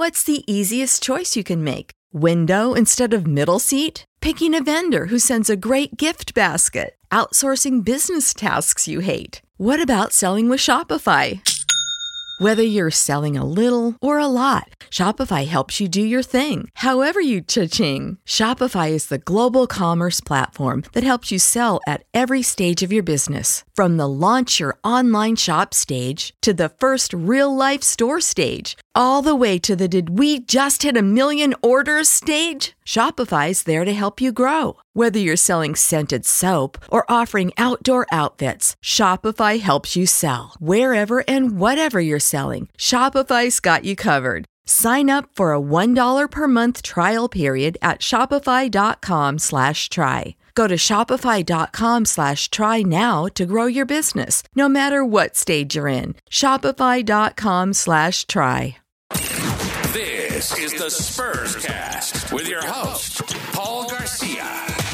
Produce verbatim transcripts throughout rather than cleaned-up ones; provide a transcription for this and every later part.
What's the easiest choice you can make? Window instead of middle seat? Picking a vendor who sends a great gift basket? Outsourcing business tasks you hate? What about selling with Shopify? Whether you're selling a little or a lot, Shopify helps you do your thing, however you cha-ching. Shopify is the global commerce platform that helps you sell at every stage of your business. From the launch your online shop stage to the first real-life store stage, all the way to the did we just hit a million orders stage. Shopify's there to help you grow. Whether you're selling scented soap or offering outdoor outfits, Shopify helps you sell. Wherever and whatever you're selling, Shopify's got you covered. Sign up for a one dollar per month trial period at shopify.com slash try. Go to shopify.com slash try now to grow your business, no matter what stage you're in. Shopify.com slash try. This is the Spurs Cast with your host, Paul Garcia.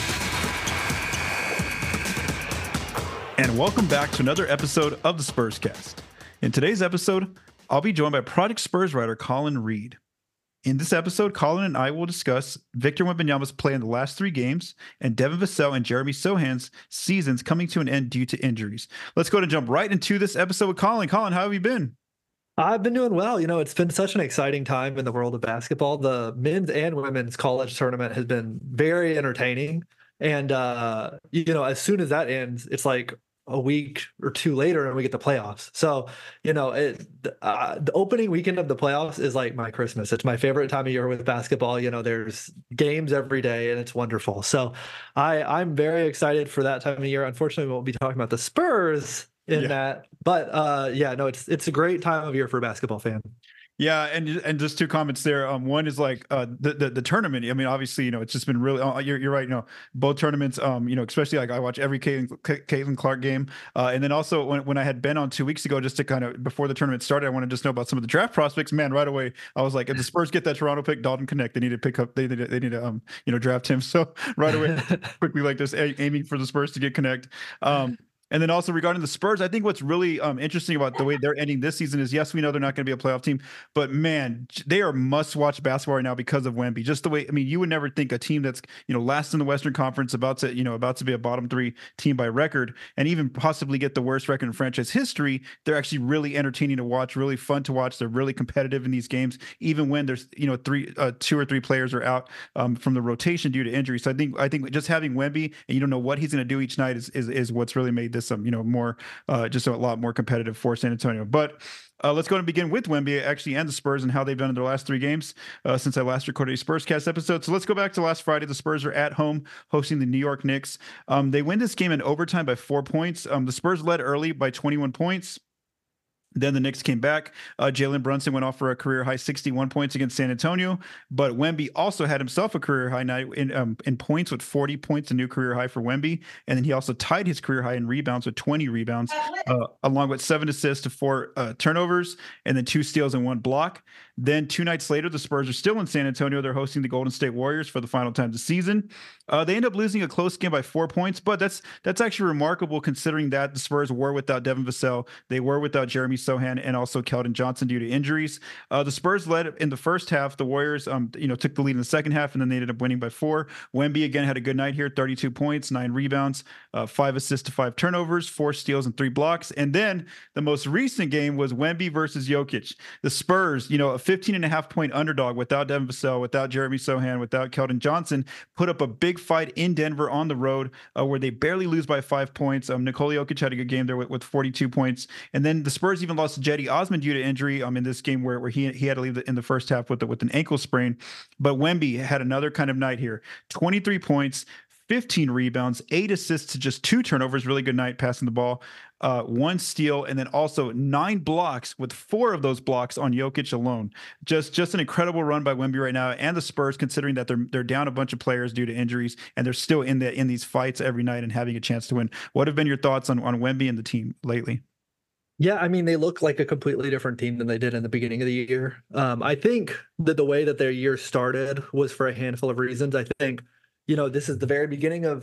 And welcome back to another episode of the Spurs Cast. In today's episode, I'll be joined by Project Spurs writer Colin Reed. In this episode, Colin and I will discuss Victor Wembanyama's play in the last three games and Devin Vassell and Jeremy Sohan's seasons coming to an end due to injuries. Let's go to jump right into this episode with Colin. Colin, how have you been? I've been doing well. You know, it's been such an exciting time in the world of basketball. The men's and women's college tournament has been very entertaining. And, uh, you know, as soon as that ends, it's like a week or two later and we get the playoffs. So, you know, it, uh, the opening weekend of the playoffs is like my Christmas. It's my favorite time of year with basketball. You know, there's games every day and it's wonderful. So I, I'm very excited for that time of year. Unfortunately, we won't be talking about the Spurs in yeah. that, but uh, yeah, no, it's it's a great time of year for a basketball fan. Yeah, and and just two comments there. Um, one is like uh, the, the the tournament. I mean, obviously, you know, it's just been really. Uh, you're you're right. You know, both tournaments. Um, you know, especially like I watch every Caitlin, Caitlin Clark game. Uh, and then also when when I had Ben on two weeks ago, just to kind of before the tournament started, I want to just know about some of the draft prospects. Man, right away, I was like, if the Spurs get that Toronto pick, Dalton Connect, they need to pick up. They need to, they need to um you know draft him. So right away, quickly like just aiming for the Spurs to get Connect. Um. And then also regarding the Spurs, I think what's really um, interesting about the way they're ending this season is, yes, we know they're not going to be a playoff team, but man, they are must-watch basketball right now because of Wemby. Just the way, I mean, you would never think a team that's, you know, last in the Western Conference, about to, you know, about to be a bottom three team by record, and even possibly get the worst record in franchise history. They're actually really entertaining to watch, really fun to watch. They're really competitive in these games, even when there's, you know, three, uh, two or three players are out um, from the rotation due to injury. So I think, I think just having Wemby and you don't know what he's going to do each night is, is, is what's really made this, um, you know, more, uh, just a lot more competitive for San Antonio. But uh, let's go and begin with Wemby actually and the Spurs and how they've done in their last three games uh, since I last recorded a Spurs Cast episode. So let's go back to last Friday. The Spurs are at home hosting the New York Knicks. Um, they win this game in overtime by four points. Um, the Spurs led early by twenty-one points. Then the Knicks came back. Uh, Jalen Brunson went off for a career high sixty-one points against San Antonio, but Wemby also had himself a career high night in um, in points with forty points, a new career high for Wemby. And then he also tied his career high in rebounds with twenty rebounds, uh, along with seven assists to four uh, turnovers, and then two steals and one block. Then two nights later, the Spurs are still in San Antonio. They're hosting the Golden State Warriors for the final time this season. Uh, they end up losing a close game by four points, but that's that's actually remarkable considering that the Spurs were without Devin Vassell. They were without Jeremy Sohan and also Keldon Johnson due to injuries. Uh, the Spurs led in the first half. The Warriors, um, you know, took the lead in the second half, and then they ended up winning by four. Wemby again had a good night here: thirty-two points, nine rebounds, uh, five assists to five turnovers, four steals and three blocks. And then the most recent game was Wemby versus Jokic. The Spurs, you know, a fifteen and a half point underdog without Devin Vassell, without Jeremy Sohan, without Keldon Johnson, put up a big fight in Denver on the road uh, where they barely lose by five points. Um, Nikola Jokic had a good game there with, with forty-two points. And then the Spurs even lost to Jetty Osman due to injury um, in this game where, where he, he had to leave the, in the first half with, the, with an ankle sprain. But Wemby had another kind of night here. twenty-three points, fifteen rebounds, eight assists to just two turnovers. Really good night passing the ball. Uh, one steal, and then also nine blocks, with four of those blocks on Jokic alone. Just just an incredible run by Wemby right now, and the Spurs, considering that they're they're down a bunch of players due to injuries, and they're still in the in these fights every night and having a chance to win. What have been your thoughts on, on Wemby and the team lately? Yeah, I mean, they look like a completely different team than they did in the beginning of the year. Um, I think that the way that their year started was for a handful of reasons. I think, you know, this is the very beginning of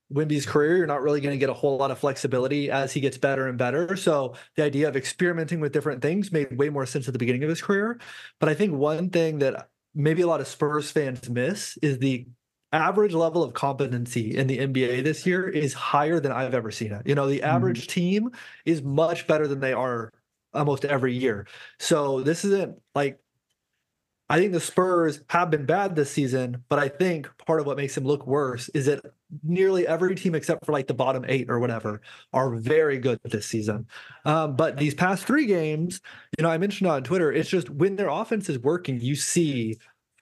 Wemby's career, you're not really going to get a whole lot of flexibility as he gets better and better. So the idea of experimenting with different things made way more sense at the beginning of his career. But I think one thing that maybe a lot of Spurs fans miss is the average level of competency in the N B A this year is higher than I've ever seen it. You know, the average mm-hmm. team is much better than they are almost every year. So this isn't like, I think the Spurs have been bad this season, but I think part of what makes them look worse is that nearly every team except for like the bottom eight or whatever are very good this season. Um, but these past three games, you know, I mentioned on Twitter, it's just when their offense is working, you see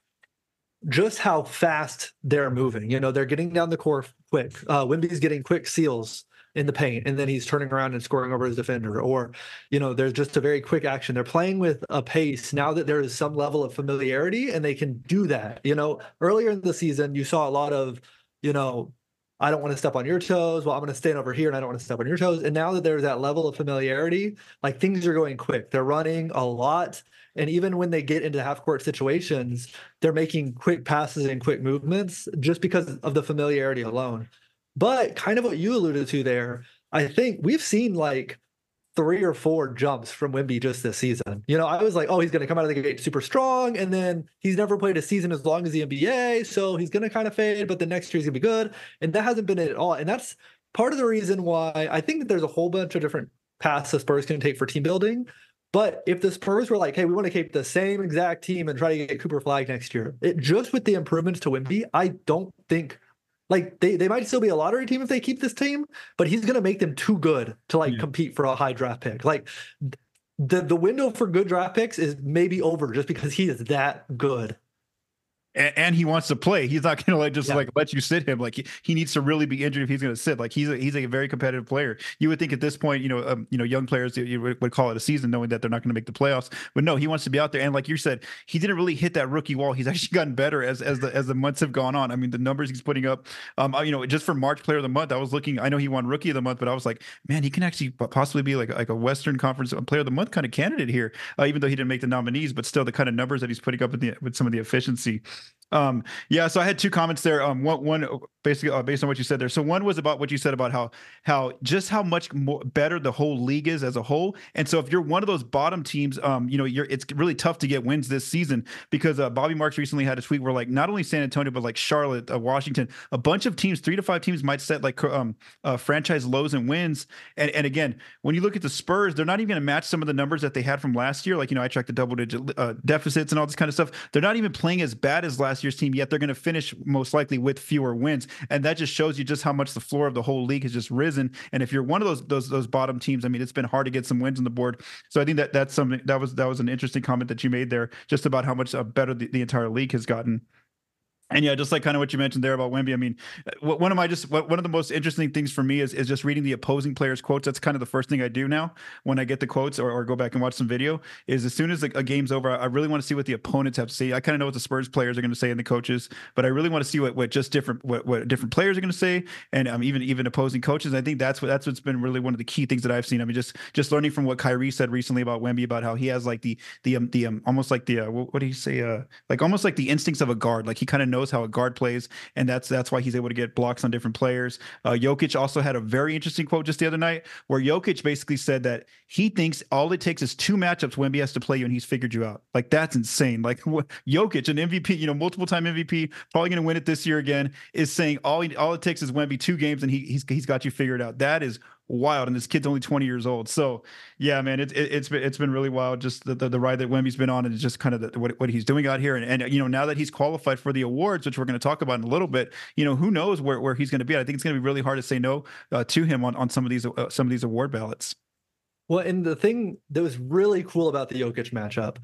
just how fast they're moving. You know, they're getting down the court quick. Uh, Wemby's getting quick seals in the paint, and then he's turning around and scoring over his defender. Or, you know, there's just a very quick action. They're playing with a pace now that there is some level of familiarity, and they can do that. You know, earlier in the season, you saw a lot of, you know, I don't want to step on your toes. Well, I'm going to stand over here and I don't want to step on your toes. And now that there's that level of familiarity, like things are going quick. They're running a lot. And even when they get into half court situations, they're making quick passes and quick movements just because of the familiarity alone. But kind of what you alluded to there, I think we've seen like three or four jumps from Wemby just this season. You know, I was like, oh, he's going to come out of the gate super strong. And then he's never played a season as long as the N B A. So he's going to kind of fade, but the next year he's going to be good. And that hasn't been it at all. And that's part of the reason why I think that there's a whole bunch of different paths the Spurs can take for team building. But if the Spurs were like, hey, we want to keep the same exact team and try to get Cooper Flag next year, it just with the improvements to Wemby, I don't think like they, they might still be a lottery team if they keep this team, but he's going to make them too good to like yeah. compete for a high draft pick. Like the, the window for good draft picks is maybe over just because he is that good. And, and he wants to play. He's not going to like just yeah. like let you sit him. Like he, he needs to really be injured if he's going to sit. Like he's a, he's a very competitive player. You would think at this point, you know, um, you know, young players you would call it a season, knowing that they're not going to make the playoffs. But no, he wants to be out there. And like you said, he didn't really hit that rookie wall. He's actually gotten better as as the as the months have gone on. I mean, the numbers he's putting up. Um, you know, just for March Player of the Month, I was looking. I know he won Rookie of the Month, but I was like, man, he can actually possibly be like like a Western Conference Player of the Month kind of candidate here. Uh, even though he didn't make the nominees, but still the kind of numbers that he's putting up with the with some of the efficiency. Um, yeah, so I had two comments there. Um, one, one basically uh, based on what you said there. So one was about what you said about how how just how much more better the whole league is as a whole. And so if you're one of those bottom teams, um, you know, you're it's really tough to get wins this season because uh, Bobby Marks recently had a tweet where like not only San Antonio but like Charlotte, uh, Washington, a bunch of teams, three to five teams might set like um uh, franchise lows and wins. And and again, when you look at the Spurs, they're not even going to match some of the numbers that they had from last year. Like you know, I tracked the double digit uh, deficits and all this kind of stuff. They're not even playing as bad as last year's team, yet they're going to finish most likely with fewer wins. And that just shows you just how much the floor of the whole league has just risen. And if you're one of those those those bottom teams, I mean, it's been hard to get some wins on the board. So I think that that's something that was that was an interesting comment that you made there, just about how much uh, better the, the entire league has gotten. And yeah, just like kind of what you mentioned there about Wemby. I mean, one of my just one of the most interesting things for me is is just reading the opposing players' quotes. That's kind of the first thing I do now when I get the quotes or, or go back and watch some video. Is as soon as a, a game's over, I really want to see what the opponents have to say. I kind of know what the Spurs players are going to say and the coaches, but I really want to see what what just different what, what different players are going to say, and um, even even opposing coaches. I think that's what that's what's been really one of the key things that I've seen. I mean, just just learning from what Kyrie said recently about Wemby, about how he has like the the um, the um, almost like the uh, what, what did he say uh, like almost like the instincts of a guard. Like he kind of knows how a guard plays. And that's that's why he's able to get blocks on different players. Uh, Jokic also had a very interesting quote just the other night where Jokic basically said that he thinks all it takes is two matchups Wemby has to play you and he's figured you out. Like that's insane. Like Jokic, an M V P, you know, multiple time M V P, probably going to win it this year again, is saying all he, all it takes is Wemby two games and he he's he's got you figured out. That is wild, and this kid's only twenty years old. So yeah, man, it, it, it's been it's been really wild, just the, the, the ride that Wemby's been on, and it's just kind of the, what what he's doing out here. And and you know, now that he's qualified for the awards, which we're going to talk about in a little bit, you know, who knows where, where he's going to be? I think it's going to be really hard to say no uh, to him on on some of these uh, some of these award ballots. Well, and the thing that was really cool about the Jokic matchup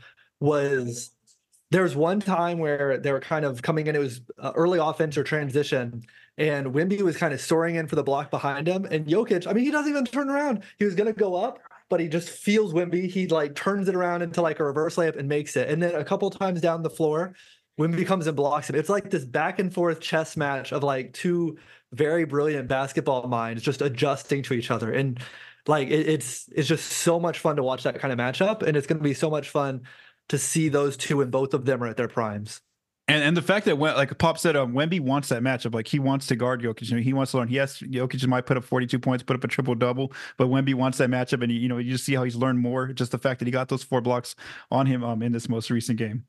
was there was one time where they were kind of coming in. It was uh, early offense or transition. And Wemby was kind of soaring in for the block behind him. And Jokic, I mean, he doesn't even turn around. He was going to go up, but he just feels Wemby. He like turns it around into like a reverse layup and makes it. And then a couple times down the floor, Wemby comes and blocks him. It's like this back and forth chess match of like two very brilliant basketball minds just adjusting to each other. And like it, it's it's just so much fun to watch that kind of matchup. And it's going to be so much fun to see those two, and both of them are at their primes. And and the fact that when, like Pop said, um, Wemby wants that matchup. Like he wants to guard Jokic. You know, he wants to learn. Yes, Jokic might put up forty-two points, put up a triple double, but Wemby wants that matchup. And you know, you just see how he's learned more. Just the fact that he got those four blocks on him um, in this most recent game.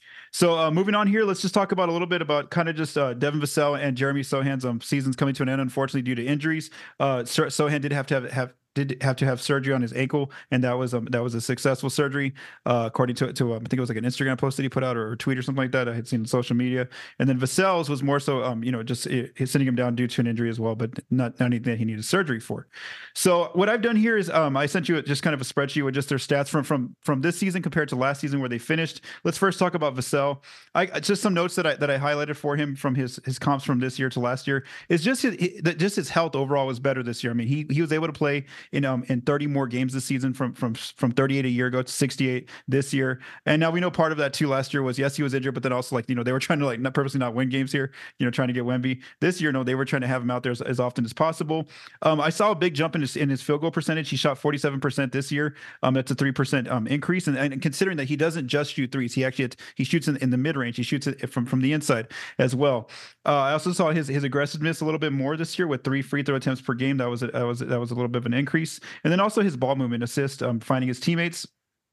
So uh, moving on here, let's just talk about a little bit about kind of just uh, Devin Vassell and Jeremy Sohan's um, seasons coming to an end, unfortunately, due to injuries. Uh, Sohan did have to have, have did have to have surgery on his ankle, and that was um, that was a successful surgery, uh, according to to um, I think it was like an Instagram post that he put out or a tweet or something like that. I had seen on social media, and then Vassell's was more so um, you know just it, sitting him down due to an injury as well, but not, not anything that he needed surgery for. So what I've done here is um, I sent you just kind of a spreadsheet with just their stats from from from this season compared to last season where they finished. Let's first talk about Vassell. I just some notes that I that I highlighted for him from his his comps from this year to last year is just his, just his health overall was better this year. I mean he he was able to play in um in thirty more games this season from from from thirty-eight a year ago to sixty-eight this year. And now we know part of that too last year was yes he was injured, but then also like you know they were trying to like not purposely not win games here, you know trying to get Wemby. This year no, they were trying to have him out there as, as often as possible. Um, I saw a big jump in his in his field goal percentage. He shot forty-seven percent this year. Um, that's a three percent um increase, and, and considering that he doesn't just shoot threes, he actually he shoots in, in the mid range. He shoots it from from the inside as well. Uh, I also saw his his aggressiveness a little bit more this year with three free throw attempts per game. That was a, that was that was a little bit of an increase, and then also his ball movement assist, um, finding his teammates.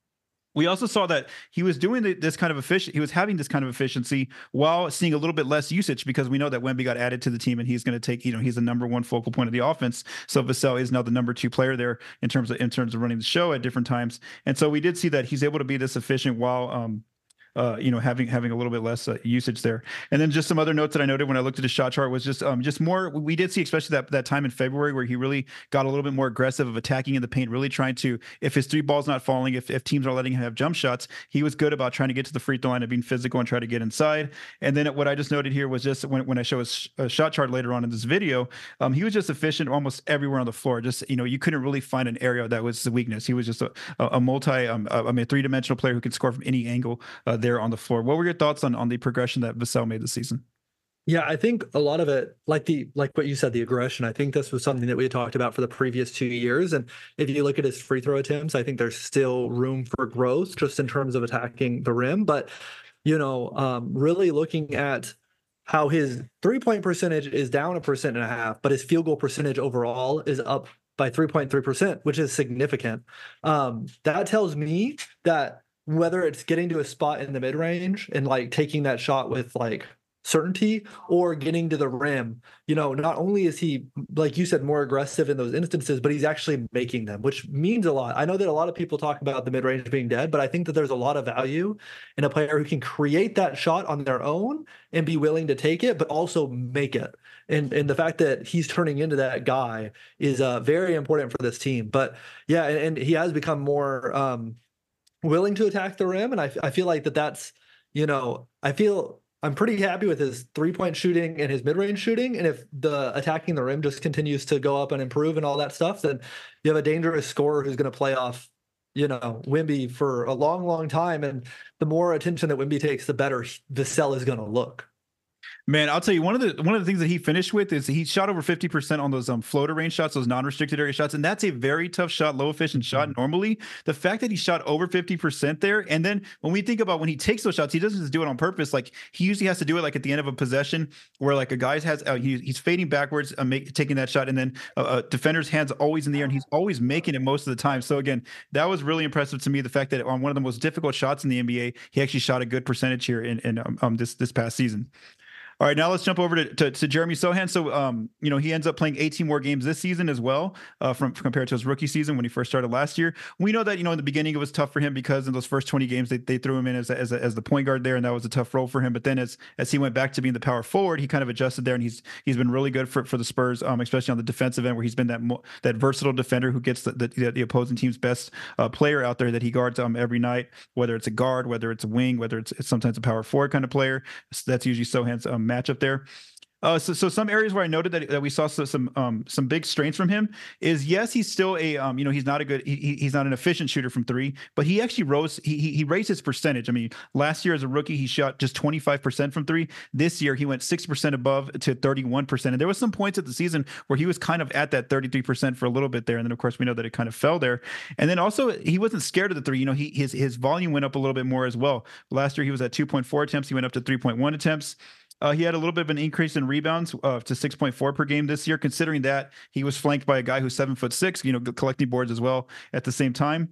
We also saw that he was doing this kind of efficient. He was having this kind of efficiency while seeing a little bit less usage because we know that Wemby got added to the team and he's going to take, you know, he's the number one focal point of the offense. So Vassell is now the number two player there in terms of in terms of running the show at different times. And so we did see that he's able to be this efficient while, um, Uh, you know, having having a little bit less uh, usage there. And then just some other notes that I noted when I looked at his shot chart was just um just more. We did see, especially that that time in February, where he really got a little bit more aggressive of attacking in the paint, really trying to, if his three ball's not falling, if, if teams are letting him have jump shots, he was good about trying to get to the free throw line and being physical and try to get inside. And then what I just noted here was just when, when I show his uh, shot chart later on in this video, um, he was just efficient almost everywhere on the floor. Just, you know, you couldn't really find an area that was the weakness. He was just a, a multi, um, I mean, a three-dimensional player who could score from any angle uh, there on the floor. What were your thoughts on, on the progression that Vassell made this season? Yeah, I think a lot of it, like the like what you said, the aggression. I think this was something that we had talked about for the previous two years. And if you look at his free throw attempts, I think there's still room for growth just in terms of attacking the rim. But you know, um, really looking at how his three-point percentage is down a percent and a half, but his field goal percentage overall is up by three point three percent, which is significant. Um, that tells me that whether it's getting to a spot in the mid-range and like taking that shot with like certainty or getting to the rim, you know, not only is he, like you said, more aggressive in those instances, but he's actually making them, which means a lot. I know that a lot of people talk about the mid-range being dead, but I think that there's a lot of value in a player who can create that shot on their own and be willing to take it, but also make it. And and the fact that he's turning into that guy is uh, very important for this team. But yeah, and, and he has become more um, willing to attack the rim. And I, I feel like that that's, you know, I feel I'm pretty happy with his three-point shooting and his mid-range shooting. And if the attacking the rim just continues to go up and improve and all that stuff, then you have a dangerous scorer who's going to play off, you know, Wemby for a long, long time. And the more attention that Wemby takes, the better Vassell is going to look. Man, I'll tell you, one of the one of the things that he finished with is he shot over fifty percent on those um floater range shots, those non-restricted area shots, and that's a very tough shot, low efficient shot normally. The fact that he shot over fifty percent there, and then when we think about when he takes those shots, he doesn't just do it on purpose. Like he usually has to do it like at the end of a possession where like a guy has uh, he, he's fading backwards, uh, make, taking that shot, and then uh, a defender's hands always in the air, and he's always making it most of the time. So again, that was really impressive to me. The fact that on one of the most difficult shots in the N B A, he actually shot a good percentage here in, in um, um this this past season. All right, now let's jump over to, to, to Jeremy Sohan. So, um, you know, he ends up playing eighteen more games this season as well, uh, from compared to his rookie season when he first started last year. We know that, you know, in the beginning it was tough for him because in those first twenty games they, they threw him in as a, as, a, as the point guard there, and that was a tough role for him. But then as as he went back to being the power forward, he kind of adjusted there, and he's he's been really good for, for the Spurs, um, especially on the defensive end where he's been that mo- that versatile defender who gets the the, the opposing team's best uh, player out there that he guards um every night, whether it's a guard, whether it's a wing, whether it's, it's sometimes a power forward kind of player. So that's usually Sohan's um, matchup there. Uh, so, so some areas where I noted that, that we saw so, some um, some big strengths from him is, yes, he's still a um, you know, he's not a good he, he's not an efficient shooter from three, but he actually rose he he, he raised his percentage. I mean, last year as a rookie he shot just twenty-five percent from three. This year he went six percent above to thirty-one percent, and there was some points at the season where he was kind of at that thirty-three percent for a little bit there, and then of course we know that it kind of fell there. And then also he wasn't scared of the three. You know, he his his volume went up a little bit more as well. Last year he was at two point four attempts, he went up to three point one attempts. Uh, he had a little bit of an increase in rebounds uh, to six point four per game this year, considering that he was flanked by a guy who's seven foot six, you know, collecting boards as well at the same time.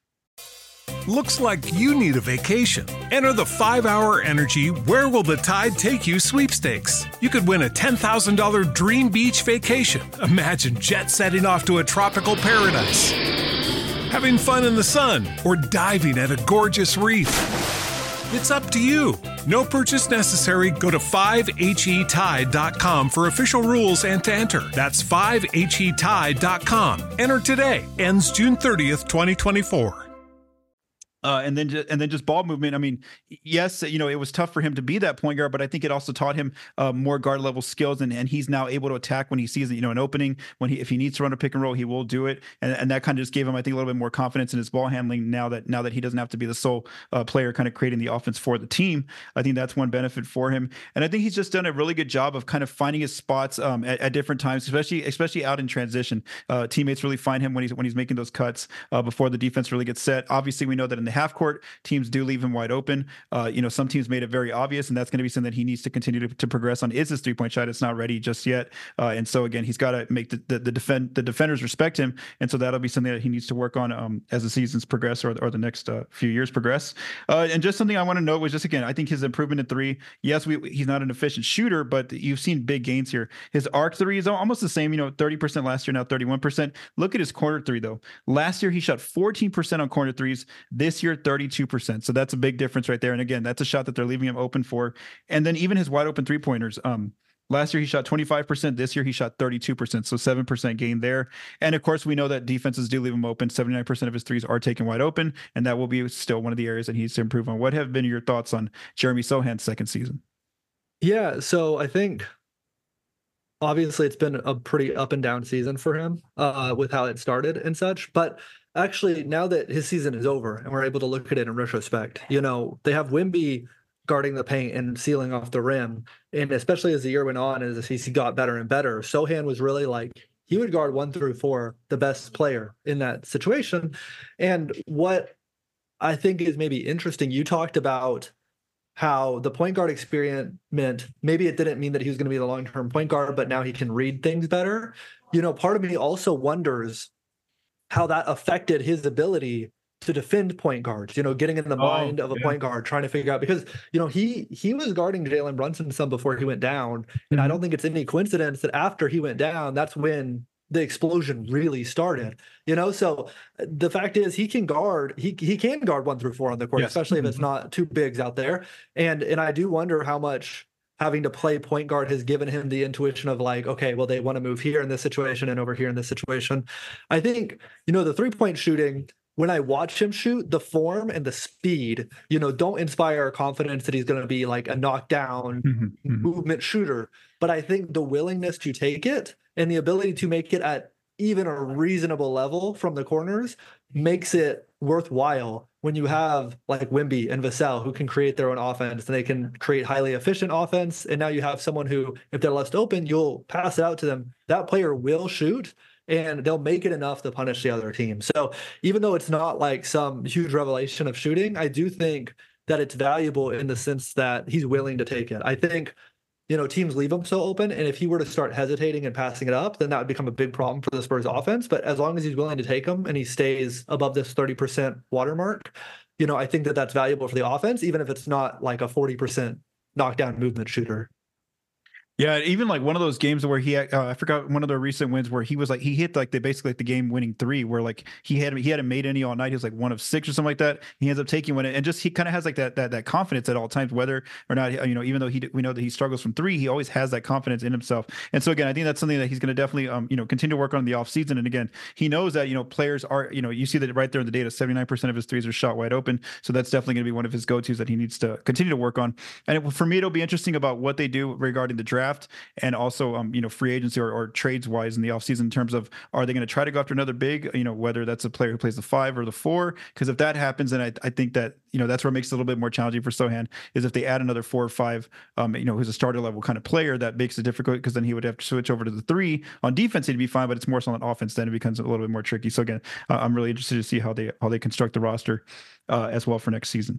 Looks like you need a vacation. Enter the five hour Energy Where Will the Tide Take You sweepstakes. You could win a ten thousand dollars dream beach vacation. Imagine jet setting off to a tropical paradise, having fun in the sun, or diving at a gorgeous reef. It's up to you. No purchase necessary. Go to five H E tide dot com for official rules and to enter. That's five H E tide dot com. Enter today. Ends June thirtieth, twenty twenty-four. Uh, and then, and then just ball movement. I mean, yes, you know, it was tough for him to be that point guard, but I think it also taught him uh, more guard level skills, and, and he's now able to attack when he sees, you know, an opening. When he, if he needs to run a pick and roll, he will do it, and, and that kind of just gave him, I think, a little bit more confidence in his ball handling. Now that now that he doesn't have to be the sole uh, player, kind of creating the offense for the team, I think that's one benefit for him. And I think he's just done a really good job of kind of finding his spots um, at, at different times, especially especially out in transition. Uh, teammates really find him when he's when he's making those cuts uh, before the defense really gets set. Obviously, we know that in the half court, teams do leave him wide open. Uh, you know, some teams made it very obvious, and that's going to be something that he needs to continue to, to progress on. Is his three point shot? It's not ready just yet, uh, and so again, he's got to make the the, the defend the defenders respect him, and so that'll be something that he needs to work on um, as the seasons progress or or the next uh, few years progress. Uh, and just something I want to note was just again, I think his improvement in three. Yes, we he's not an efficient shooter, but you've seen big gains here. His arc three is almost the same. You know, thirty percent last year, now thirty-one percent. Look at his corner three though. Last year he shot fourteen percent on corner threes. This year thirty-two percent. So that's a big difference right there. And again, that's a shot that they're leaving him open for. And then even his wide open three pointers. Um, last year he shot twenty-five percent. This year he shot thirty-two percent. So seven percent gain there. And of course, we know that defenses do leave him open. seventy-nine percent of his threes are taken wide open. And that will be still one of the areas that he needs to improve on. What have been your thoughts on Jeremy Sochan's second season? Yeah. So I think obviously it's been a pretty up and down season for him uh, with how it started and such. But actually, now that his season is over and we're able to look at it in retrospect, you know, they have Wemby guarding the paint and sealing off the rim. And especially as the year went on, as he got better and better, Sochan was really like, he would guard one through four, the best player in that situation. And what I think is maybe interesting, you talked about how the point guard experience meant maybe it didn't mean that he was going to be the long-term point guard, but now he can read things better. You know, part of me also wonders how that affected his ability to defend point guards, you know, getting in the Oh, mind of a yeah. point guard, trying to figure out, because, you know, he he was guarding Jalen Brunson some before he went down. And I don't think it's any coincidence that after he went down, that's when the explosion really started, you know? So the fact is he can guard, he he can guard one through four on the court, Yes. especially if it's not two bigs out there. And and I do wonder how much having to play point guard has given him the intuition of like, okay, well, they want to move here in this situation and over here in this situation. I think, you know, the three-point shooting, when I watch him shoot, the form and the speed, you know, don't inspire confidence that he's going to be like a knockdown Mhm, mhm. movement shooter. But I think the willingness to take it and the ability to make it at even a reasonable level from the corners makes it worthwhile when you have like Wemby and Vassell who can create their own offense and they can create highly efficient offense. And now you have someone who, if they're left open, you'll pass it out to them. That player will shoot and they'll make it enough to punish the other team. So even though it's not like some huge revelation of shooting, I do think that it's valuable in the sense that he's willing to take it. I think, you know, teams leave him so open, and if he were to start hesitating and passing it up, then that would become a big problem for the Spurs offense. But as long as he's willing to take them and he stays above this thirty percent watermark, you know, I think that that's valuable for the offense, even if it's not like a forty percent knockdown movement shooter. Yeah, even like one of those games where he, uh, I forgot one of the recent wins where he was like, he hit like the basically like the game winning three where like he had, he hadn't made any all night. He was like one of six or something like that. He ends up taking one and just, he kind of has like that, that, that confidence at all times, whether or not, you know, even though he, we know that he struggles from three, he always has that confidence in himself. And so again, I think that's something that he's going to definitely, um, you know, continue to work on in the off season. And again, he knows that, you know, players are, you know, you see that right there in the data, seventy-nine percent of his threes are shot wide open. So that's definitely going to be one of his go-tos that he needs to continue to work on. And it, for me, it'll be interesting about what they do regarding the draft. draft and also, um, you know, free agency or, or trades wise in the offseason in terms of, are they going to try to go after another big, you know, whether that's a player who plays the five or the four? Because if that happens, then I, I think that, you know, that's where it makes it a little bit more challenging for Sochan, is if they add another four or five, um, you know, who's a starter level kind of player, that makes it difficult, because then he would have to switch over to the three. On defense, he'd be fine, but it's more so on offense, then it becomes a little bit more tricky. So again, uh, I'm really interested to see how they how they construct the roster uh, as well for next season.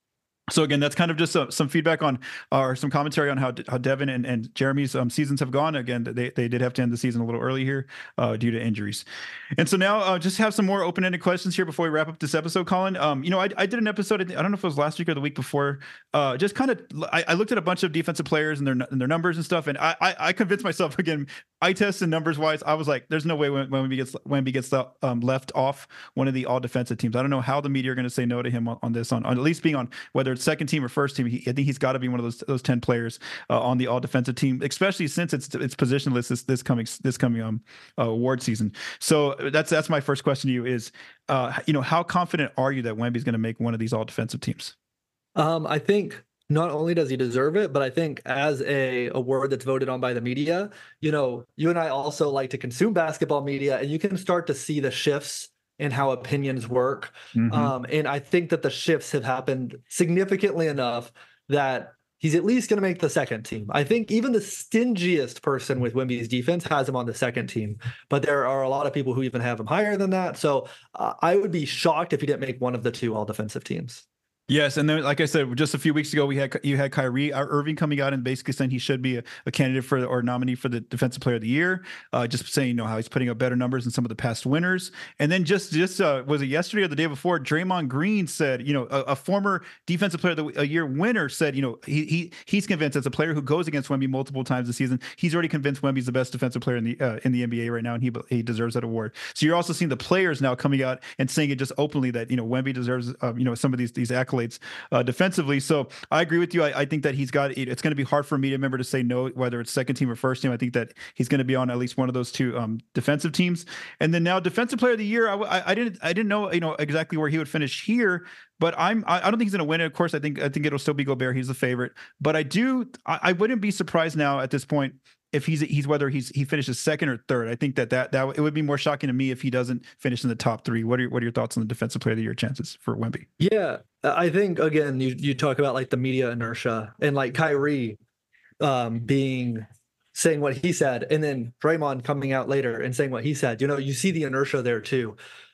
So again, that's kind of just uh, some feedback on, uh, or some commentary on how how Devin and, and Jeremy's um, seasons have gone. Again, they they did have to end the season a little early here uh, due to injuries. And so now uh, just have some more open-ended questions here before we wrap up this episode, Colin. Um, you know, I, I did an episode, I don't know if it was last week or the week before, uh, just kind of, I, I looked at a bunch of defensive players and their and their numbers and stuff, and I I, I convinced myself, again, eye test and numbers wise, I was like, there's no way when Wemby gets Wemby gets um, left off one of the all defensive teams. I don't know how the media are going to say no to him on, on this, on, on at least being on whether it's second team or first team. He, I think he's got to be one of those those ten players uh, on the all defensive team, especially since it's it's positionless this this coming this coming um uh, award season. So that's that's my first question to you is, uh, you know, how confident are you that Wemby's going to make one of these all defensive teams? Um, I think not only does he deserve it, but I think as a award that's voted on by the media, you know, you and I also like to consume basketball media, and you can start to see the shifts in how opinions work. Mm-hmm. Um, and I think that the shifts have happened significantly enough that he's at least going to make the second team. I think even the stingiest person with Wemby's defense has him on the second team, but there are a lot of people who even have him higher than that. So uh, I would be shocked if he didn't make one of the two all defensive teams. Yes, and then, like I said, just a few weeks ago, we had you had Kyrie Irving coming out and basically saying he should be a, a candidate for or nominee for the Defensive Player of the Year. Uh, just saying, you know, how he's putting up better numbers than some of the past winners. And then just just uh, was it yesterday or the day before? Draymond Green said, you know, a, a former Defensive Player of the Year winner said, you know, he he he's convinced as a player who goes against Wemby multiple times this season, he's already convinced Wemby's the best defensive player in the uh, in the N B A right now, and he he deserves that award. So you're also seeing the players now coming out and saying it just openly that, you know, Wemby deserves uh, you know some of these these accolades uh, defensively. So I agree with you. I, I think that he's got, it's going to be hard for a media member to say no, whether it's second team or first team. I think that he's going to be on at least one of those two um, defensive teams. And then now Defensive Player of the Year, I, I, I didn't, I didn't know, you know, exactly where he would finish here, but I'm, I, I don't think he's going to win it. Of course, I think, I think it'll still be Gobert. He's the favorite, but I do, I, I wouldn't be surprised now at this point if he's he's whether he's he finishes second or third. I think that that that it would be more shocking to me if he doesn't finish in the top three. What are your, what are your thoughts on the Defensive Player of the Year chances for Wemby? Yeah, I think again you you talk about like the media inertia and like Kyrie um, being saying what he said, and then Draymond coming out later and saying what he said. You know, you see the inertia there too.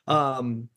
Um,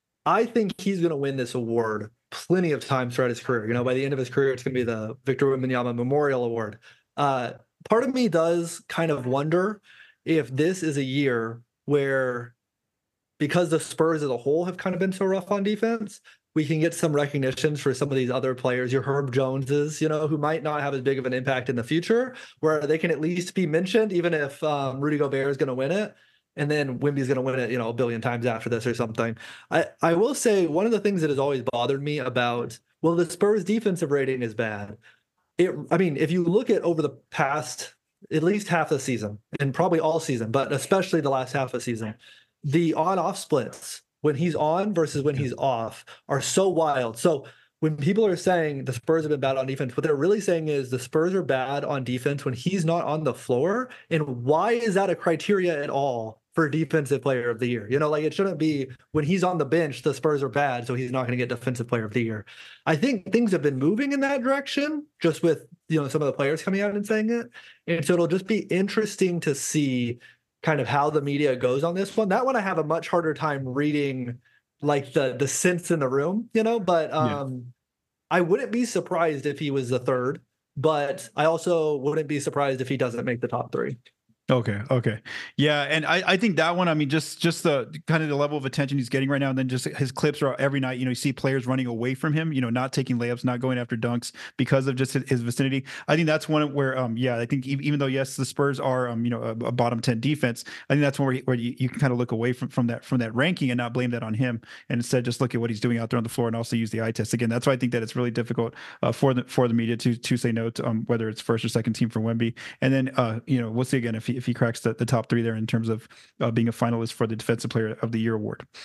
I think he's going to win this award plenty of times throughout his career. You know, by the end of his career, it's going to be the Victor Wembanyama Memorial Award. Uh, Part of me does kind of wonder if this is a year where, because the Spurs as a whole have kind of been so rough on defense, we can get some recognitions for some of these other players, your Herb Joneses, you know, who might not have as big of an impact in the future, where they can at least be mentioned, even if um, Rudy Gobert is going to win it. And then Wemby's going to win it, you know, a billion times after this or something. I, I will say one of the things that has always bothered me about, well, the Spurs defensive rating is bad. It, I mean, if you look at over the past, at least half the season, and probably all season, but especially the last half of the season, the on-off splits when he's on versus when he's off are so wild. So when people are saying the Spurs have been bad on defense, what they're really saying is the Spurs are bad on defense when he's not on the floor. And why is that a criteria at all for Defensive Player of the Year? You know, like it shouldn't be when he's on the bench, the Spurs are bad, so he's not going to get Defensive Player of the Year. I think things have been moving in that direction, just with, you know, some of the players coming out and saying it. And so it'll just be interesting to see kind of how the media goes on this one. That one I have a much harder time reading, like the the sense in the room, you know, but um, yeah. I wouldn't be surprised if he was the third, but I also wouldn't be surprised if he doesn't make the top three. Okay. Okay. Yeah. And I, I think that one, I mean, just, just the kind of the level of attention he's getting right now. And then just his clips are every night, you know, you see players running away from him, you know, not taking layups, not going after dunks because of just his vicinity. I think that's one where, um, yeah, I think even though, yes, the Spurs are, um, you know, a, a bottom ten defense, I think that's one where, where you, you can kind of look away from, from that, from that ranking and not blame that on him. And instead just look at what he's doing out there on the floor and also use the eye test. Again, that's why I think that it's really difficult uh, for the, for the media to, to say no to, um, whether it's first or second team for Wemby. And then, uh, you know, we'll see again, if he, if he cracks the, the top three there in terms of uh, being a finalist for the Defensive Player of the Year award.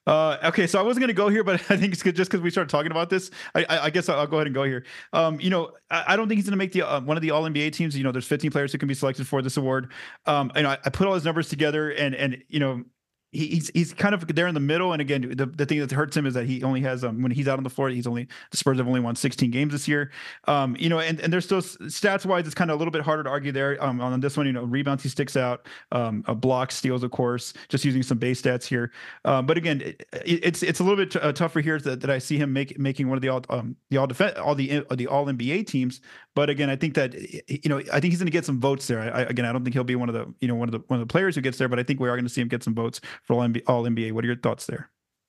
Uh, okay, so I wasn't gonna go here, but I think it's good just because we started talking about this. I, I, I guess I'll, I'll go ahead and go here. Um, you know, I, I don't think he's gonna make the uh, one of the All N B A teams. You know, there's fifteen players who can be selected for this award. Um, and I, I put all his numbers together, and and you know, he, he's he's kind of there in the middle. And again, the, the thing that hurts him is that he only has um when he's out on the floor, he's only the Spurs have only won sixteen games this year. Um, you know, and and there's still stats wise, it's kind of a little bit harder to argue there. Um, on this one, you know, rebounds he sticks out, um, a block, steals, of course, just using some base stats here. Um, but again, it, it's it's a little bit t- uh, tougher here that, that I see him make, making one of the all um the all defense all the uh, the all N B A teams. But again, I think that you know I think he's going to get some votes there. I, I, again, I don't think he'll be one of the you know one of the one of the players who gets there, but I think we are going to see him get some votes for all N B A, all N B A. What are your thoughts there?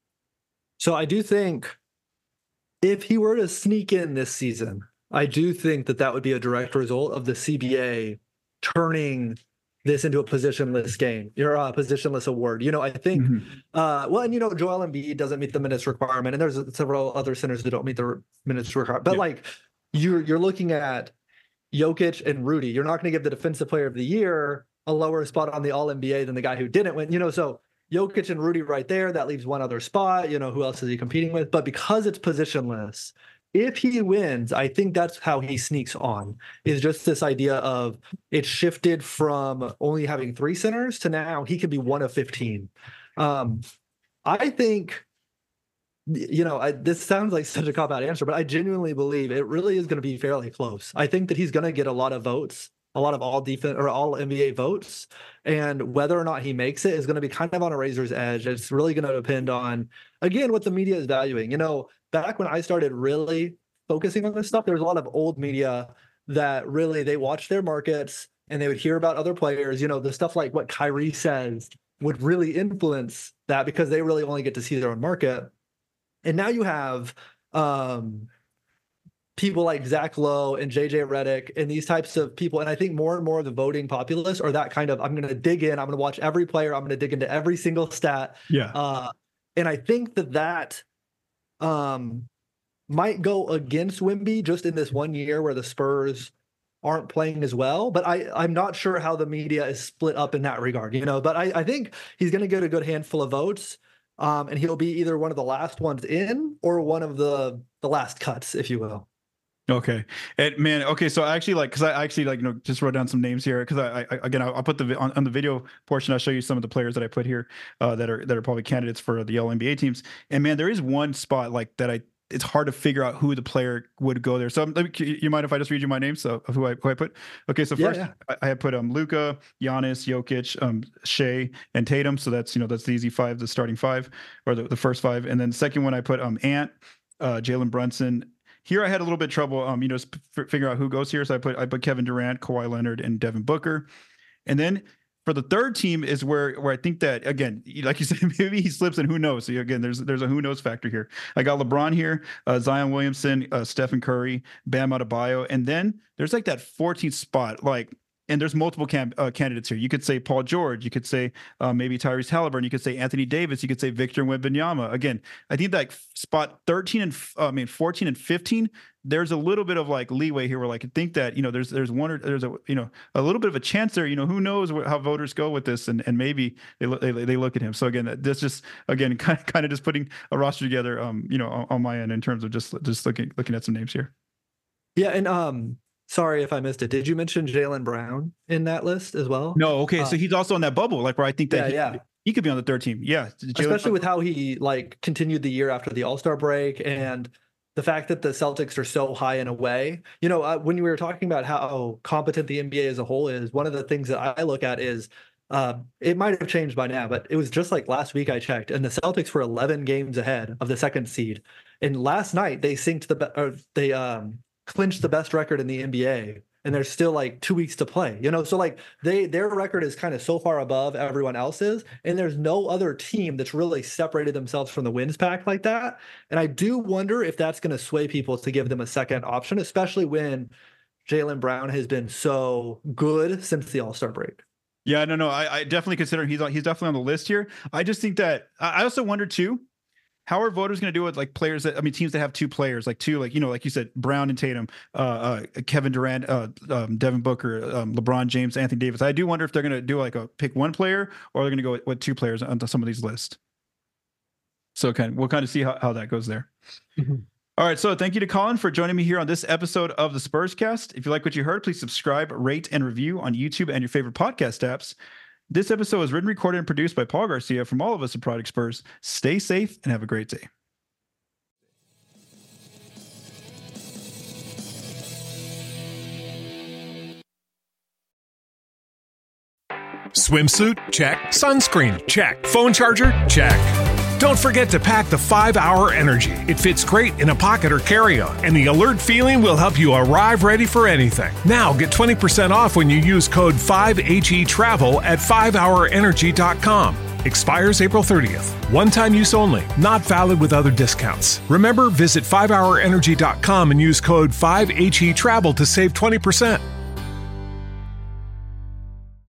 So I do think if he were to sneak in this season, I do think that that would be a direct result of the C B A turning this into a positionless game, or a positionless award. You know, I think, mm-hmm. uh, well, and you know, Joel Embiid doesn't meet the minutes requirement, and there's several other centers that don't meet the minutes requirement. But yeah. like, you're you're looking at Jokic and Rudy. You're not going to give the Defensive Player of the Year a lower spot on the All N B A than the guy who didn't win. You know, so Jokic and Rudy right there, that leaves one other spot. You know, who else is he competing with? But because it's positionless, if he wins, I think that's how he sneaks on, is just this idea of it shifted from only having three centers to now he could be one of fifteen. Um, I think, you know, I, this sounds like such a cop-out answer, but I genuinely believe it really is going to be fairly close. I think that he's going to get a lot of votes, a lot of all defense or all N B A votes, and whether or not he makes it is going to be kind of on a razor's edge. It's really going to depend on, again, what the media is valuing. You know, back when I started really focusing on this stuff, there was a lot of old media that really, they watched their markets and they would hear about other players. You know, the stuff like what Kyrie says would really influence that because they really only get to see their own market. And now you have um, people like Zach Lowe and J J Redick and these types of people. And I think more and more of the voting populace are that kind of, I'm going to dig in, I'm going to watch every player, I'm going to dig into every single stat. Yeah. Uh, and I think that that um, might go against Wemby just in this one year where the Spurs aren't playing as well. But I, I'm not sure how the media is split up in that regard, you know, but I, I think he's going to get a good handful of votes. Um, and he'll be either one of the last ones in or one of the the last cuts, if you will. Okay. And man, okay. So I actually like, cause I actually like, you know, just wrote down some names here. Cause I, I again, I'll, I'll put the, on, on the video portion, I'll show you some of the players that I put here, uh, that are, that are probably candidates for the All N B A teams. And man, there is one spot like that I, it's hard to figure out who the player would go there. So let me, you mind if I just read you my names so, of who I, who I put? Okay. So first yeah, yeah. I, I put um, Luka, Giannis, Jokic, um, Shea, and Tatum. So that's, you know, that's the easy five, the starting five, or the, the first five. And then the second one I put um, Ant, uh, Jalen Brunson. Here I had a little bit of trouble, um, you know, f- figure out who goes here. So I put I put Kevin Durant, Kawhi Leonard, and Devin Booker. And then for the third team is where where I think that, again, like you said, maybe he slips and who knows. So again, there's there's a who knows factor here. I got LeBron here, uh, Zion Williamson, uh, Stephen Curry, Bam Adebayo, and then there's like that fourteenth spot, like. And there's multiple cam- uh, candidates here. You could say Paul George. You could say uh, maybe Tyrese Halliburton. You could say Anthony Davis. You could say Victor Wembanyama. Again, I think that spot thirteen and uh, I mean fourteen and fifteen. There's a little bit of like leeway here. Where like I think that you know there's there's one or there's a you know a little bit of a chance there. You know who knows what, how voters go with this, and and maybe they look they, they look at him. So again, this just again kind of kind of just putting a roster together. Um, you know, on, on my end in terms of just just looking looking at some names here. Yeah, and um. Sorry if I missed it. Did you mention Jaylen Brown in that list as well? No. Okay. Uh, so he's also on that bubble, like where I think that yeah, he, yeah. he could be on the third team. Yeah. Jaylen Especially Brown. With how he like continued the year after the All-Star break and the fact that the Celtics are so high and away. You know, uh, when we were talking about how competent the N B A as a whole is, one of the things that I look at is uh, it might have changed by now, but it was just like last week I checked, and the Celtics were eleven games ahead of the second seed. And last night they synced the or they um, clinched the best record in the N B A. And there's still like two weeks to play, you know? So like they, their record is kind of so far above everyone else's, and there's no other team that's really separated themselves from the wins pack like that. And I do wonder if that's going to sway people to give them a second option, especially when Jaylen Brown has been so good since the All-Star break. Yeah, no, no, I, I definitely consider he's on, he's definitely on the list here. I just think that I also wonder too, how are voters going to do it? Like players that, I mean, teams that have two players, like two, like, you know, like you said, Brown and Tatum, uh, uh, Kevin Durant, uh, um, Devin Booker, um, LeBron James, Anthony Davis. I do wonder if they're going to do like a pick one player or they're going to go with, with two players onto some of these lists. So kind of, we'll kind of see how, how that goes there. Mm-hmm. All right. So thank you to Colin for joining me here on this episode of the Spurs Cast. If you like what you heard, please subscribe, rate, and review on YouTube and your favorite podcast apps. This episode was written, recorded, and produced by Paul Garcia. From all of us at Project Spurs, stay safe and have a great day. Swimsuit? Check. Sunscreen? Check. Phone charger? Check. Don't forget to pack the five hour Energy. It fits great in a pocket or carry-on, and the alert feeling will help you arrive ready for anything. Now get twenty percent off when you use code five H E travel at five hour energy dot com. Expires April thirtieth. One-time use only. Not valid with other discounts. Remember, visit five hour energy dot com and use code five H E travel to save twenty percent.